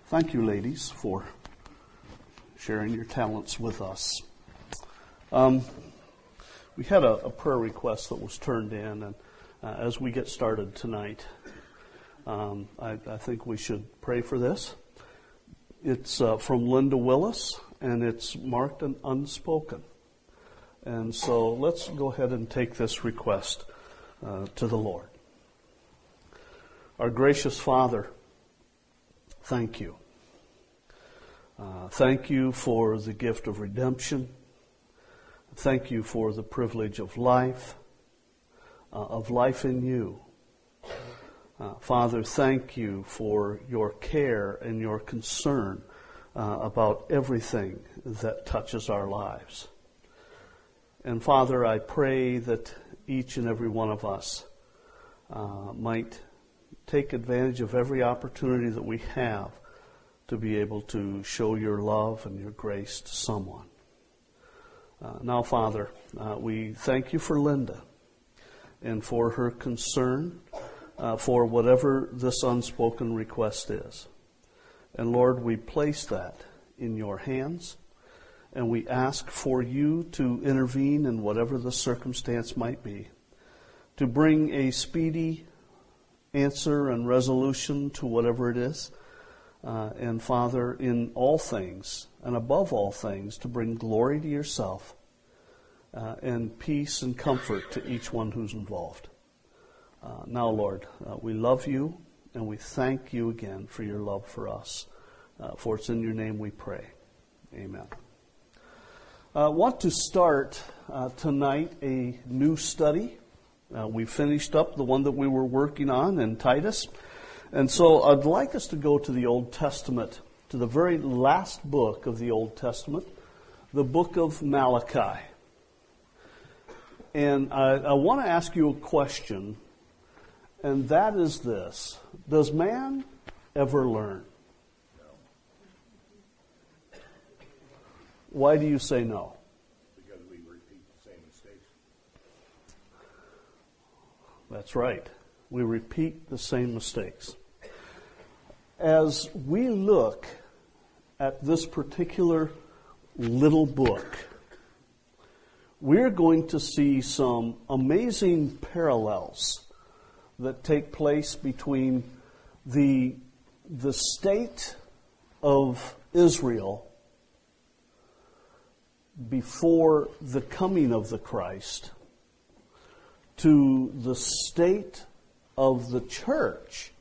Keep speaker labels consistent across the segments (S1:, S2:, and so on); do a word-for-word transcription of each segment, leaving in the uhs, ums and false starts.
S1: Thank you, ladies, for sharing your talents with us. Um, we had a, a prayer request that was turned in, and uh, as we get started tonight, um, I, I think we should pray for this. It's uh, from Linda Willis, and it's marked an unspoken. And so let's go ahead and take this request uh, to the Lord. Our gracious Father, thank you. Uh, thank you for the gift of redemption. Thank you for the privilege of life, uh, of life in you. Uh, Father, thank you for your care and your concern uh, about everything that touches our lives. And Father, I pray that each and every one of us uh, might take advantage of every opportunity that we have to be able to show your love and your grace to someone. Uh, now, Father, uh, we thank you for Linda and for her concern uh, for whatever this unspoken request is. And Lord, we place that in your hands, and we ask for you to intervene in whatever the circumstance might be, to bring a speedy answer and resolution to whatever it is. Uh, and Father, in all things, and above all things, to bring glory to yourself uh, and peace and comfort to each one who's involved. Uh, now, Lord, uh, we love you, and we thank you again for your love for us. Uh, for it's in your name we pray. Amen. I uh, want to start uh, tonight a new study. Uh, we finished up the one that we were working on in Titus. And so I'd like us to go to the Old Testament, to the very last book of the Old Testament, the book of Malachi. And I, I want to ask you a question, and that is this. Does man ever learn? Why do you say no?
S2: Because we repeat the same mistakes.
S1: That's right. We repeat the same mistakes. As we look at this particular little book, we're going to see some amazing parallels that take place between the, the state of Israel before the coming of the Christ to the state of the church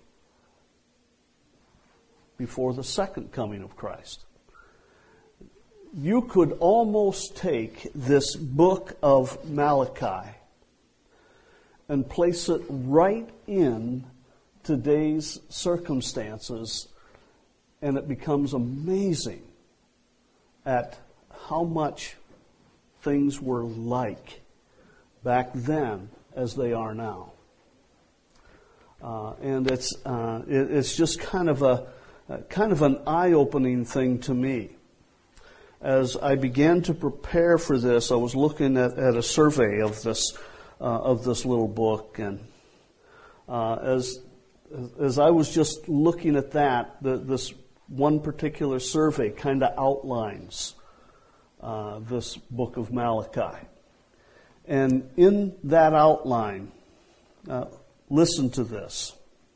S1: before the second coming of Christ. You could almost take this book of Malachi and place it right in today's circumstances, and it becomes amazing at how much things were like back then as they are now. Uh, and it's uh, it, it's just kind of a uh, kind of an eye-opening thing to me. As I began to prepare for this, I was looking at, at a survey of this uh, of this little book, and uh, as as I was just looking at that, the, this one particular survey kind of outlines uh, this book of Malachi, and in that outline. Uh, Listen to this.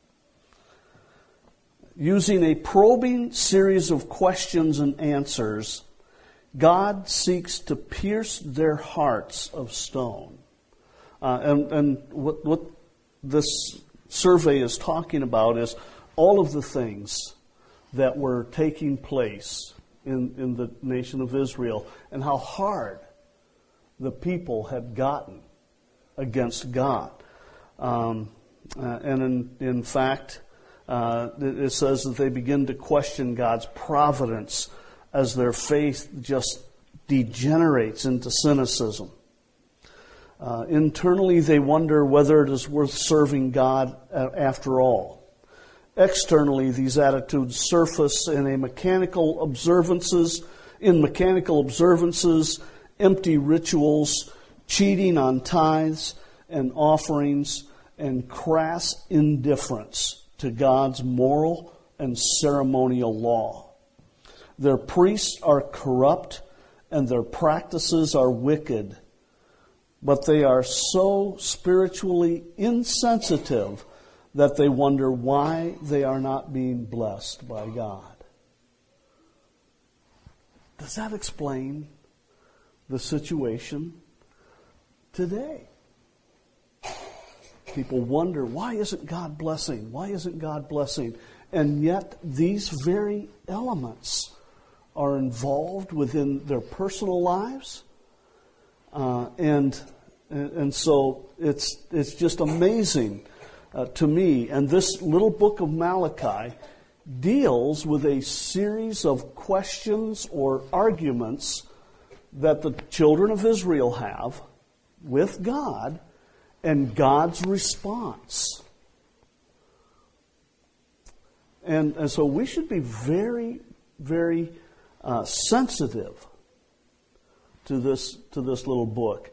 S1: Using a probing series of questions and answers, God seeks to pierce their hearts of stone. Uh, and and what, what this survey is talking about is all of the things that were taking place in, in the nation of Israel and how hard the people had gotten against God. Um, Uh, and in, in fact, uh, it, it says that they begin to question God's providence as their faith just degenerates into cynicism. Uh, internally, they wonder whether it is worth serving God after all. Externally, these attitudes surface in a mechanical observances, in mechanical observances, empty rituals, cheating on tithes and offerings, and crass indifference to God's moral and ceremonial law. Their priests are corrupt and their practices are wicked, but they are so spiritually insensitive that they wonder why they are not being blessed by God. Does that explain the situation today? People wonder, why isn't God blessing? Why isn't God blessing? And yet these very elements are involved within their personal lives. Uh, and, and so it's, it's just amazing uh, to me. And this little book of Malachi deals with a series of questions or arguments that the children of Israel have with God and God's response. And, and so we should be very, very uh, sensitive to this to this little book.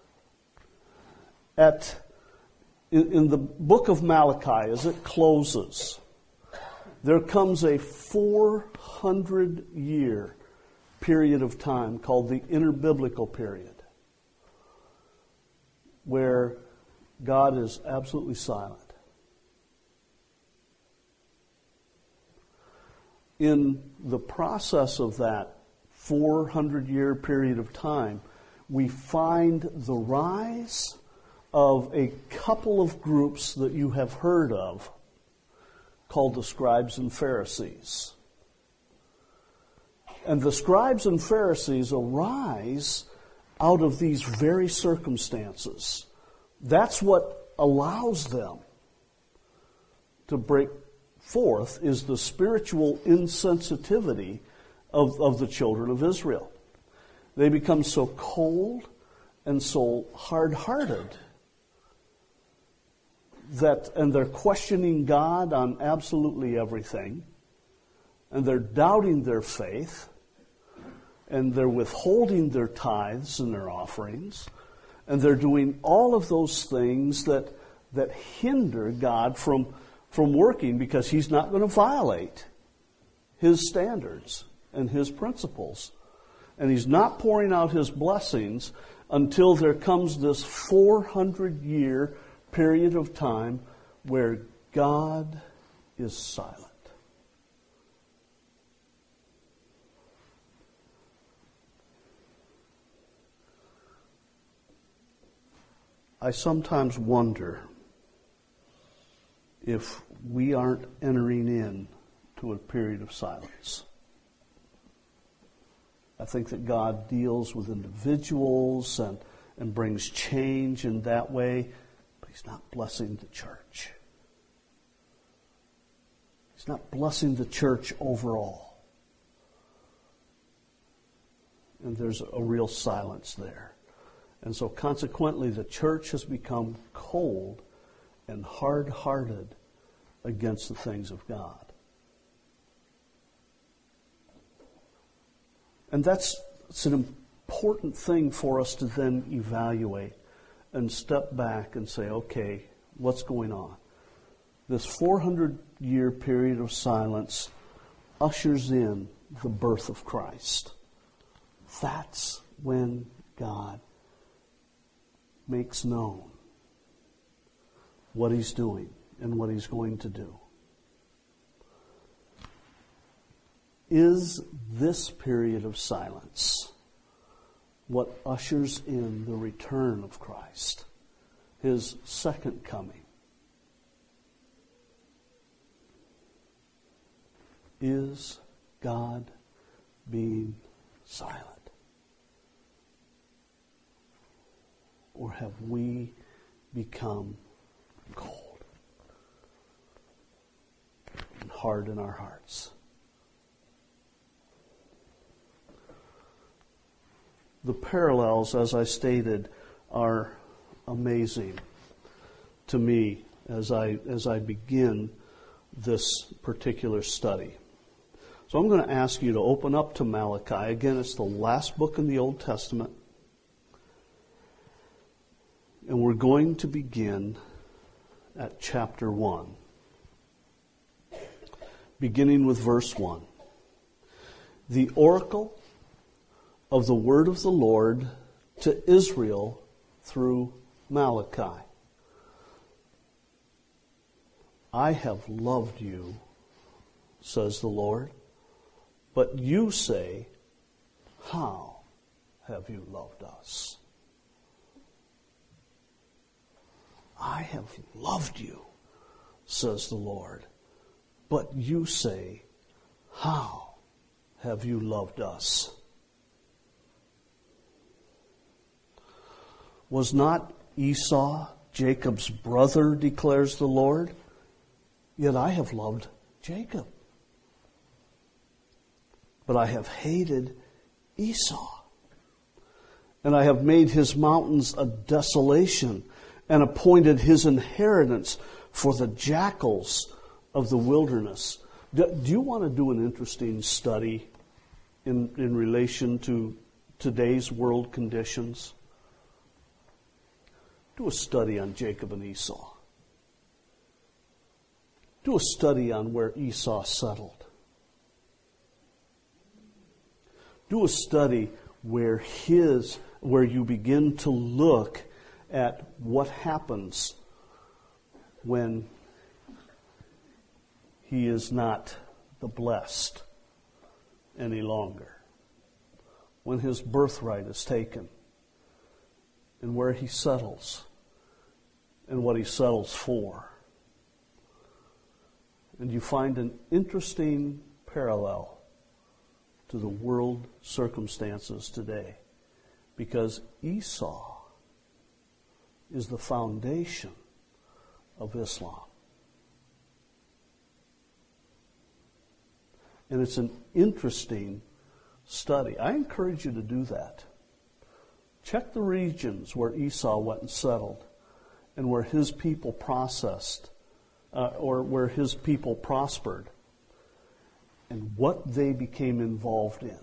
S1: At in, in the book of Malachi, as it closes, there comes a four hundred year period of time called the interbiblical period, where God is absolutely silent. In the process of that four hundred year period of time, we find the rise of a couple of groups that you have heard of called the scribes and Pharisees. And the scribes and Pharisees arise out of these very circumstances. That's what allows them to break forth, is the spiritual insensitivity of, of the children of Israel. They become so cold and so hard-hearted that, and they're questioning God on absolutely everything, and they're doubting their faith, and they're withholding their tithes and their offerings, and they're doing all of those things that that hinder God from, from working, because He's not going to violate His standards and His principles. And He's not pouring out His blessings until there comes this four hundred year period of time where God is silent. I sometimes wonder if we aren't entering in to a period of silence. I think that God deals with individuals and, and brings change in that way, but He's not blessing the church. He's not blessing the church overall. And there's a real silence there. And so consequently, the church has become cold and hard-hearted against the things of God. And that's it's an important thing for us to then evaluate and step back and say, okay, what's going on? This four hundred year period of silence ushers in the birth of Christ. That's when God makes known what He's doing and what He's going to do. Is this period of silence what ushers in the return of Christ, His second coming? Is God being silent? Or have we become cold and hard in our hearts? The parallels, as I stated, are amazing to me as I as I begin this particular study. So I'm going to ask you to open up to Malachi. Again, it's the last book in the Old Testament. And we're going to begin at chapter one. beginning with verse one. The oracle of the word of the Lord to Israel through Malachi. I have loved you, says the Lord, but you say, how have you loved us? I have loved you, says the Lord, but you say, how have you loved us? Was not Esau Jacob's brother, declares the Lord? Yet I have loved Jacob. But I have hated Esau. And I have made his mountains a desolation and appointed his inheritance for the jackals of the wilderness. Do, do you want to do an interesting study in, in relation to today's world conditions? Do a study on Jacob and Esau. Do a study on where Esau settled. Do a study where his, where you begin to look at what happens when he is not the blessed any longer. When his birthright is taken, and where he settles, and what he settles for. And you find an interesting parallel to the world circumstances today, because Esau is the foundation of Islam. And it's an interesting study. I encourage you to do that. Check the regions where Esau went and settled and where his people processed, uh, or where his people prospered, and what they became involved in.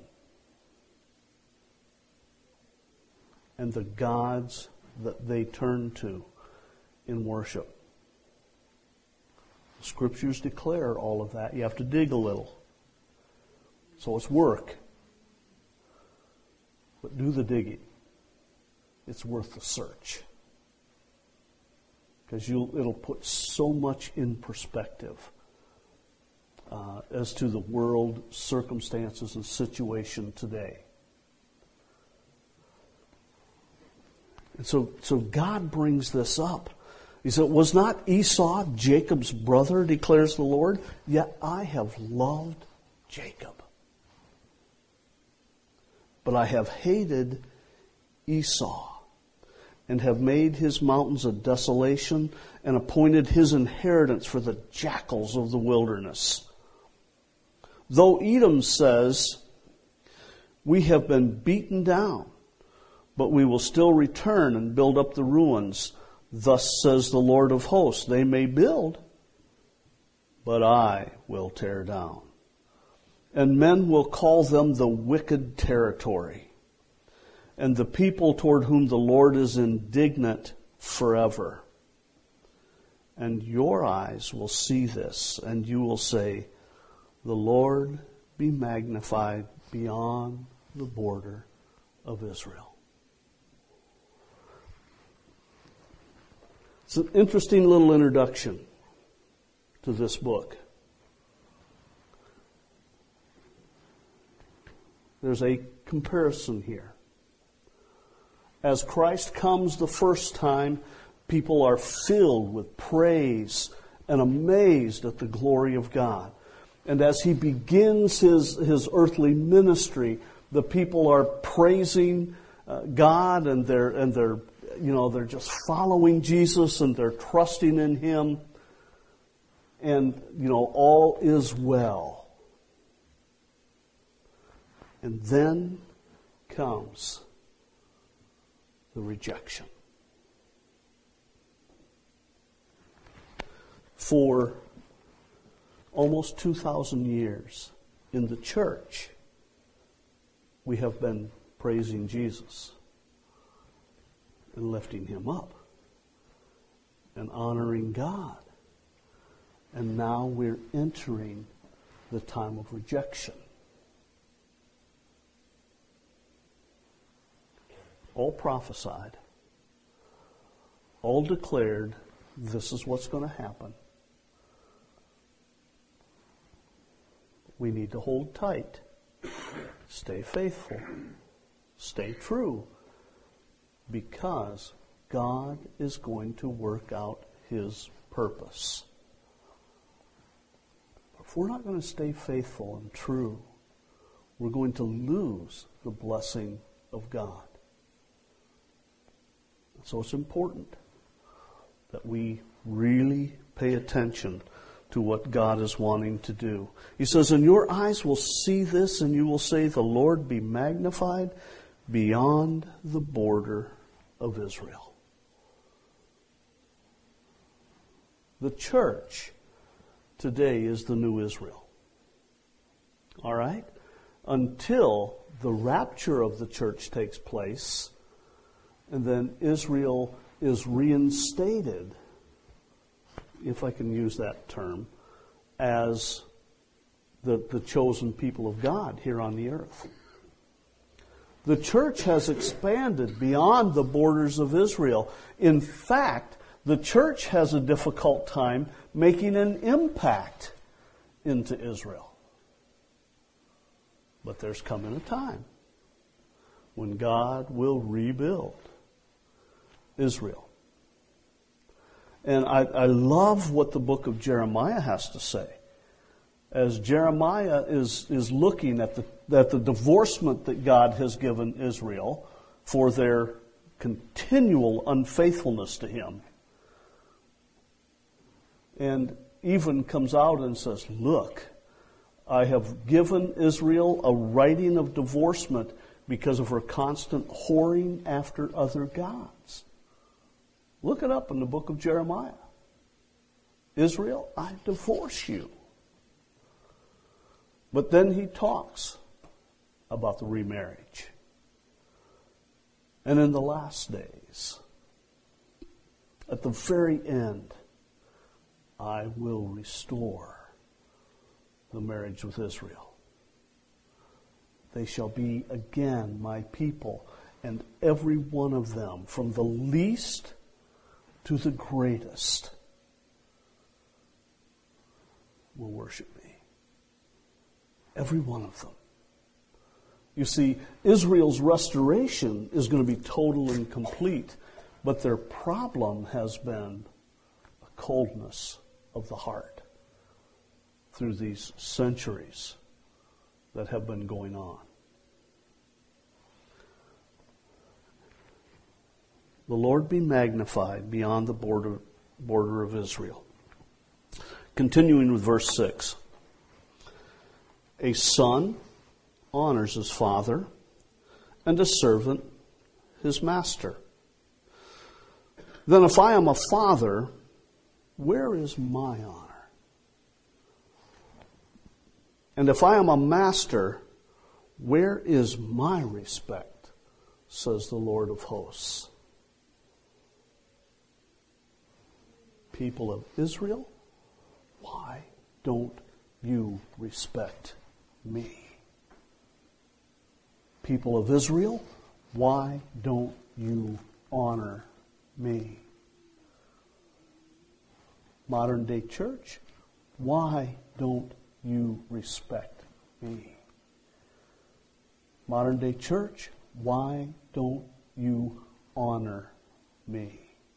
S1: And the gods that they turned to in worship. The scriptures declare all of that. You have to dig a little. So it's work. But do the digging. It's worth the search. Because you'll, it'll put so much in perspective uh, as to the world circumstances and situation today. And so, so God brings this up. He said, was not Esau Jacob's brother, declares the Lord? Yet I have loved Jacob. But I have hated Esau, and have made his mountains a desolation, and appointed his inheritance for the jackals of the wilderness. Though Edom says, we have been beaten down, but we will still return and build up the ruins. Thus says the Lord of hosts, they may build, but I will tear down. And men will call them the wicked territory, and the people toward whom the Lord is indignant forever. And your eyes will see this, and you will say, the Lord be magnified beyond the border of Israel. It's an interesting little introduction to this book. There's a comparison here. As Christ comes the first time, people are filled with praise and amazed at the glory of God. And as he begins his, his earthly ministry, the people are praising uh, God, and they're and they're you know they're just following Jesus, and they're trusting in him, and you know all is well. And then comes the rejection. For almost two thousand years in the church, we have been praising Jesus and lifting him up and honoring God. And now we're entering the time of rejection. All prophesied, all declared, this is what's going to happen. We need to hold tight, stay faithful, stay true, because God is going to work out His purpose. If we're not going to stay faithful and true, we're going to lose the blessing of God. So it's important that we really pay attention to what God is wanting to do. He says, and your eyes will see this, and you will say, the Lord be magnified beyond the border of Israel. The church today is the new Israel. All right? Until the rapture of the church takes place, and then Israel is reinstated, if I can use that term, as the, the chosen people of God here on the earth. The church has expanded beyond the borders of Israel. In fact, the church has a difficult time making an impact into Israel. But there's coming a time when God will rebuild Israel. And I, I love what the book of Jeremiah has to say. As Jeremiah is, is looking at the, at the divorcement that God has given Israel for their continual unfaithfulness to Him. And even comes out and says, look, I have given Israel a writing of divorcement because of her constant whoring after other gods. Look it up in the book of Jeremiah. Israel, I divorce you. But then he talks about the remarriage. And in the last days, at the very end, I will restore the marriage with Israel. They shall be again my people, and every one of them, from the least to the greatest, will worship me. Every one of them. You see, Israel's restoration is going to be total and complete, but their problem has been a coldness of the heart through these centuries that have been going on. The Lord be magnified beyond the border, border of Israel. Continuing with verse six. A son honors his father, and a servant his master. Then if I am a father, where is my honor? And if I am a master, where is my respect? Says the Lord of hosts. People of Israel, why don't you respect me? People of Israel, why don't you honor me? Modern day church, why don't you respect me? Modern day church, why don't you honor me?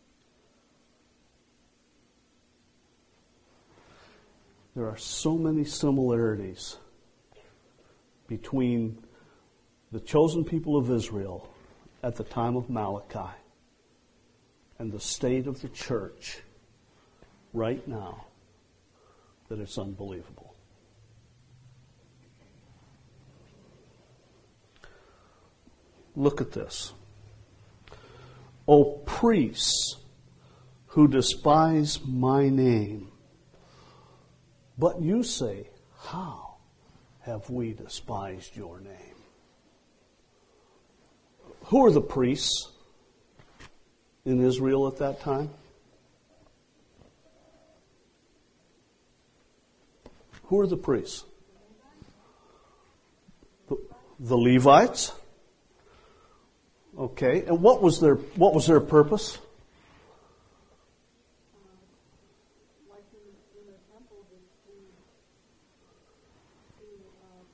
S1: There are so many similarities between the chosen people of Israel at the time of Malachi and the state of the church right now that it's unbelievable. Look at this. O priests who despise my name, but you say, how have we despised your name? Who are the priests in Israel at that time? Who are the priests? The Levites. Okay, and what was their what was their purpose?
S3: Like in, in the temple, to, to uh,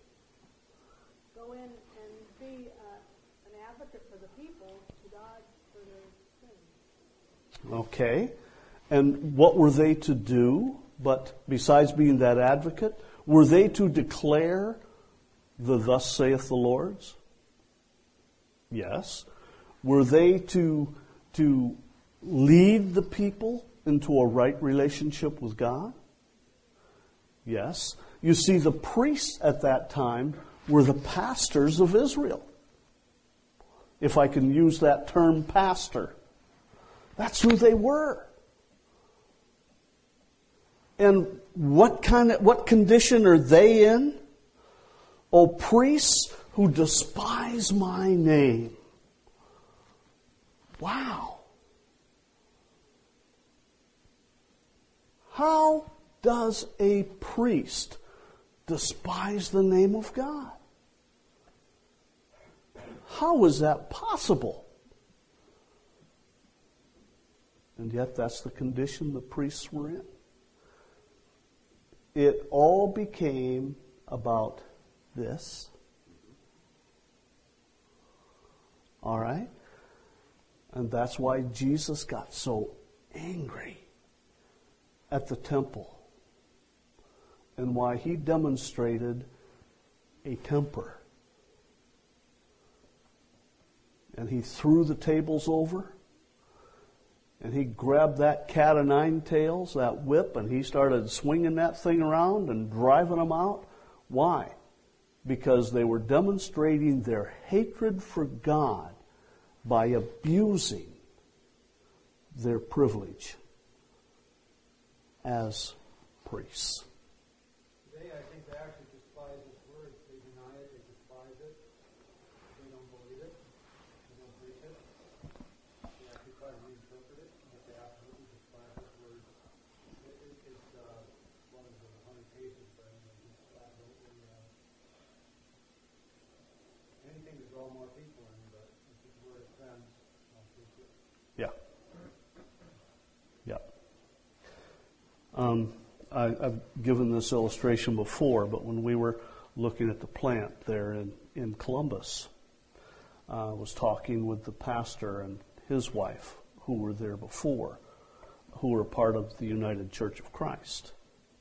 S3: go in and be uh, an advocate for the people to God for their sins.
S1: Okay, and what were they to do? But besides being that advocate, were they to declare the "Thus saith the Lord's"? Yes. Were they to to lead the people into a right relationship with God? Yes. You see, the priests at that time were the pastors of Israel. If I can use that term, pastor. That's who they were. And what kind of what condition are they in? O priests who despise my name. Wow. How does a priest despise the name of God? How is that possible? And yet that's the condition the priests were in. It all became about this. All right? And that's why Jesus got so angry at the temple. And why he demonstrated a temper. And he threw the tables over. And he grabbed that cat o' nine tails, that whip, and he started swinging that thing around and driving them out. Why? Because they were demonstrating their hatred for God by abusing their privilege as priests.
S4: Today, I think they actually despise this word. They deny it, they despise it, they don't believe it, they don't preach it. They actually try to reinterpret it, but they absolutely despise this word. It, it, it's, uh, what is it, one hundred pages, but anyway, it's absolutely, uh, anything to draw more people in, but if this word offends, don't preach it.
S1: Yeah. Yeah. Um, I, I've given this illustration before, but when we were looking at the plant there in, in Columbus, uh, I was talking with the pastor and his wife who were there before, who were part of the United Church of Christ.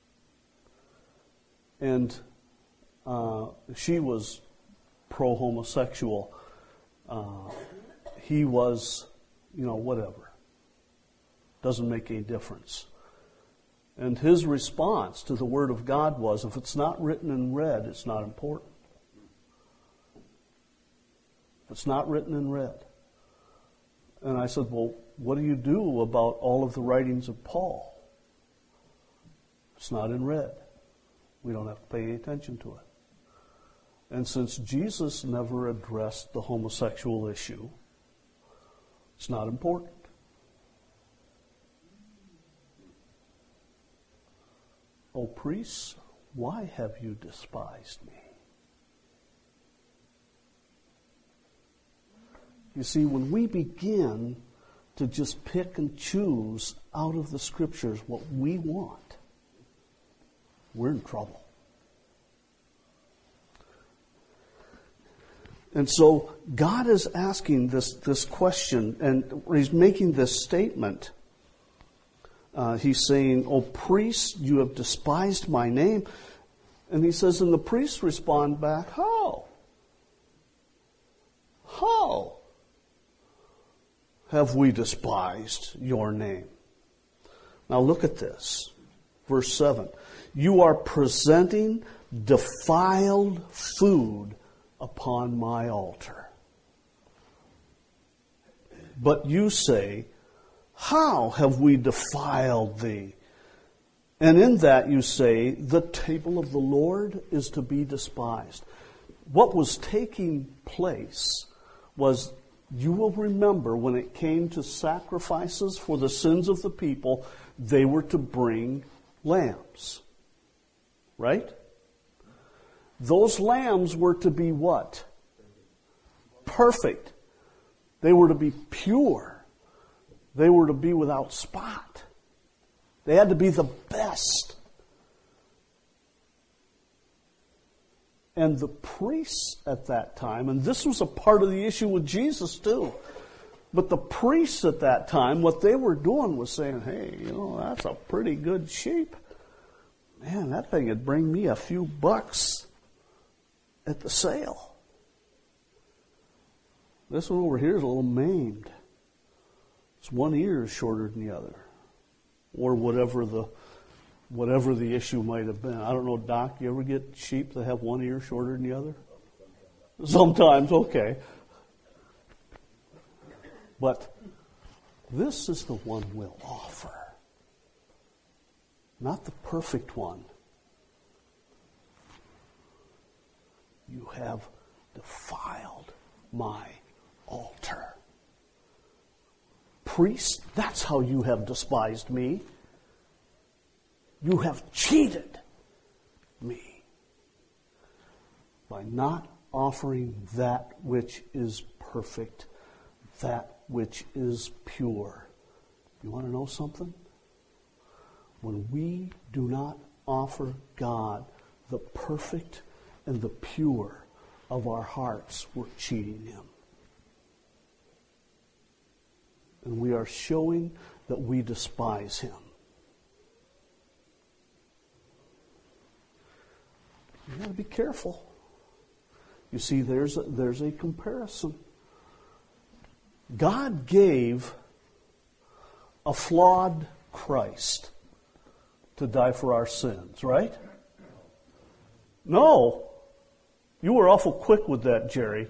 S1: And uh, she was pro-homosexual. Uh, he was, you know, whatever. Doesn't make any difference. And his response to the Word of God was, if it's not written in red, it's not important. If it's not written in red. And I said, well, what do you do about all of the writings of Paul? It's not in red. We don't have to pay any attention to it. And since Jesus never addressed the homosexual issue, it's not important. O priests, why have you despised me? You see, when we begin to just pick and choose out of the Scriptures what we want, we're in trouble. And so God is asking this, this question, and he's making this statement. Uh, he's saying, O priests, you have despised my name. And he says, and the priests respond back, how? How have we despised your name? Now look at this. Verse seven. You are presenting defiled food upon my altar. But you say, how have we defiled thee? And in that you say, the table of the Lord is to be despised. What was taking place was, you will remember when it came to sacrifices for the sins of the people, they were to bring lambs. Right? Those lambs were to be what? Perfect. They were to be pure. They were to be without spot. They had to be the best. And the priests at that time, and this was a part of the issue with Jesus too, but the priests at that time, what they were doing was saying, hey, you know, that's a pretty good sheep. Man, that thing would bring me a few bucks at the sale. This one over here is a little maimed. It's one ear is shorter than the other. Or whatever the whatever the issue might have been. I don't know, Doc, you ever get sheep that have one ear shorter than the other? Sometimes, okay. But this is the one we'll offer. Not the perfect one. You have defiled my altar. Priest, that's how you have despised me. You have cheated me by not offering that which is perfect, that which is pure. You want to know something? When we do not offer God the perfect and the pure of our hearts, we're cheating Him. And we are showing that we despise Him. You got to be careful. You see, there's a, there's a comparison. God gave a flawed Christ to die for our sins, right? No. You were awful quick with that, Jerry.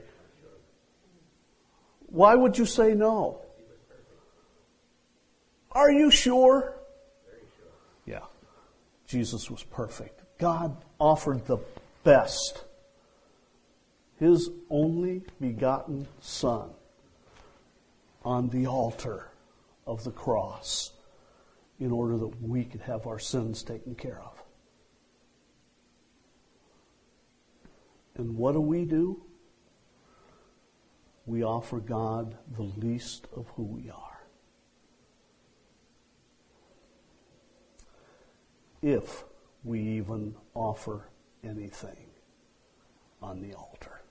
S1: Why would you say no? Are you sure?
S2: Very sure.
S1: Yeah. Jesus was perfect. God offered the best. His only begotten Son on the altar of the cross in order that we could have our sins taken care of. And what do we do? We offer God the least of who we are. If we even offer anything on the altar.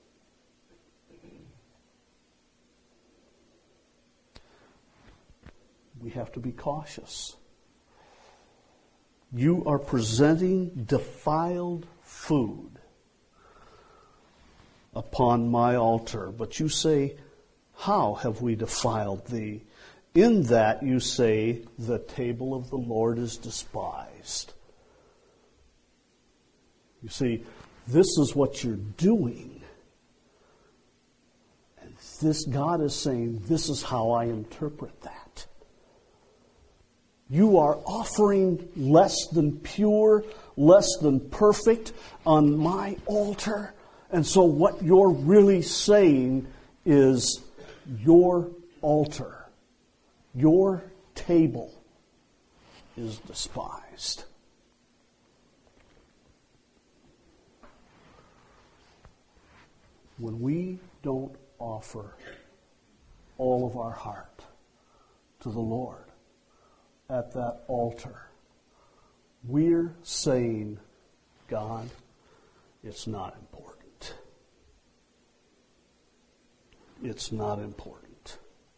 S1: We have to be cautious. You are presenting defiled food upon my altar. But you say, how have we defiled thee? In that you say, the table of the Lord is despised. You see, this is what you're doing. And this God is saying, this is how I interpret that. You are offering less than pure, less than perfect on my altar. And so what you're really saying is your altar, your table is despised. When we don't offer all of our heart to the Lord at that altar, we're saying, God, it's not important. It's not important.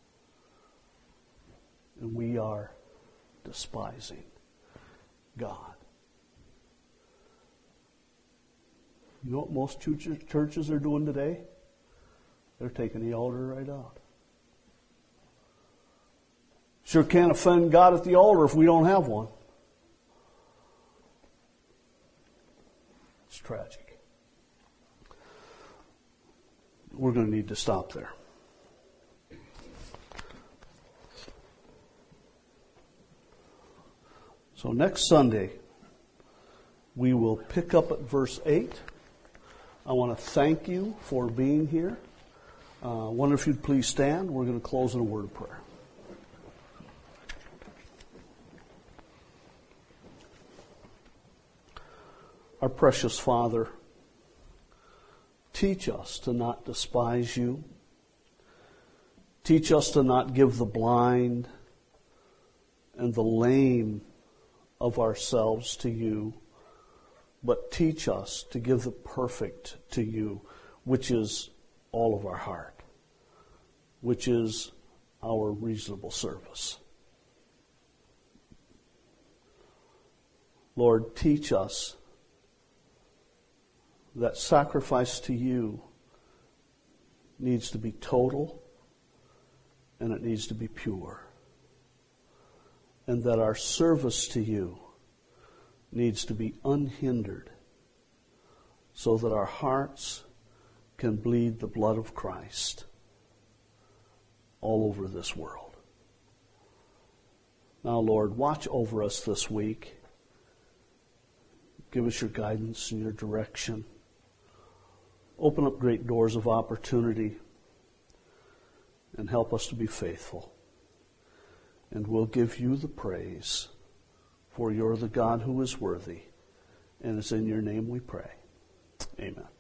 S1: And we are despising God. You know what most churches are doing today? They're taking the altar right out. Sure can't offend God at the altar if we don't have one. It's tragic. We're going to need to stop there. So next Sunday, we will pick up at verse eight. I want to thank you for being here. I uh, wonder if you'd please stand. We're going to close in a word of prayer. Our precious Father, teach us to not despise you. Teach us to not give the blind and the lame of ourselves to you, but teach us to give the perfect to you, which is all of our heart, which is our reasonable service. Lord, teach us that sacrifice to you needs to be total and it needs to be pure. And that our service to you needs to be unhindered so that our hearts can bleed the blood of Christ all over this world. Now, Lord, watch over us this week. Give us your guidance and your direction. Open up great doors of opportunity and help us to be faithful. And we'll give you the praise, for you're the God who is worthy. And it's in your name we pray. Amen.